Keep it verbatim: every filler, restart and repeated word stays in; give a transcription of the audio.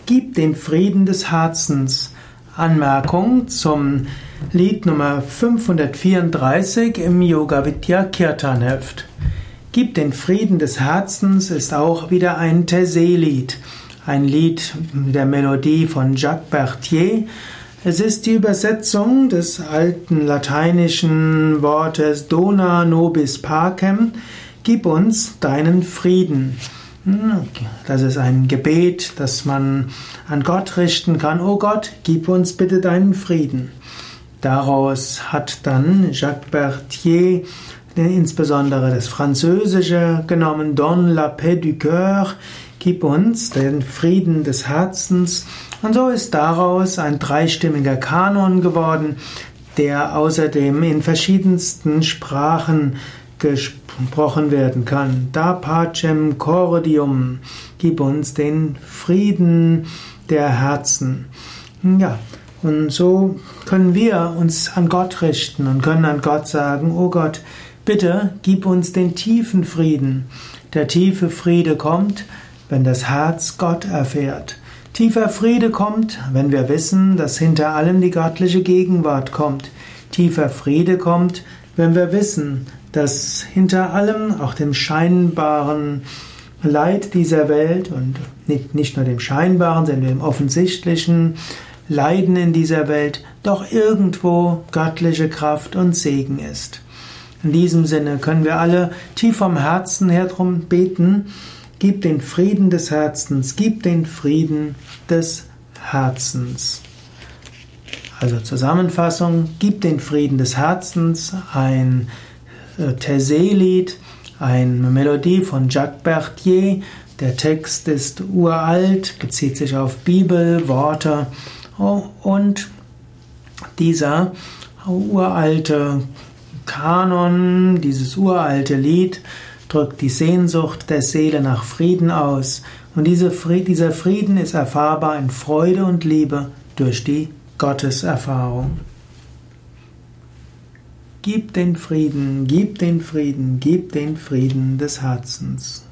Gib den Frieden des Herzens. Anmerkung zum Lied Nummer fünfhundertvierunddreißig im Yoga Vidya Kirtan Heft. Gib den Frieden des Herzens ist auch wieder ein Taizé-Lied. Ein Lied mit der Melodie von Jacques Berthier. Es ist die Übersetzung des alten lateinischen Wortes Dona nobis pacem. Gib uns deinen Frieden. Das ist ein Gebet, das man an Gott richten kann. Oh Gott, gib uns bitte deinen Frieden. Daraus hat dann Jacques Berthier insbesondere das Französische genommen, Donne la paix du cœur, gib uns den Frieden des Herzens. Und so ist daraus ein dreistimmiger Kanon geworden, der außerdem in verschiedensten Sprachen gesprochen werden kann. Da pacem cordium, gib uns den Frieden der Herzen. Ja, und so können wir uns an Gott richten und können an Gott sagen, oh Gott, bitte gib uns den tiefen Frieden. Der tiefe Friede kommt, wenn das Herz Gott erfährt. Tiefer Friede kommt, wenn wir wissen, dass hinter allem die göttliche Gegenwart kommt. Tiefer Friede kommt, wenn wir wissen, dass hinter allem, auch dem scheinbaren Leid dieser Welt und nicht, nicht nur dem scheinbaren, sondern dem offensichtlichen Leiden in dieser Welt, doch irgendwo göttliche Kraft und Segen ist. In diesem Sinne können wir alle tief vom Herzen her drum beten, gib den Frieden des Herzens, gib den Frieden des Herzens. Also Zusammenfassung, gib den Frieden des Herzens, ein Taizé-Lied, eine Melodie von Jacques Berthier. Der Text ist uralt, bezieht sich auf Bibelworte und dieser uralte Kanon, dieses uralte Lied drückt die Sehnsucht der Seele nach Frieden aus. Und dieser Frieden ist erfahrbar in Freude und Liebe durch die Gotteserfahrung. Gib den Frieden, gib den Frieden, gib den Frieden des Herzens.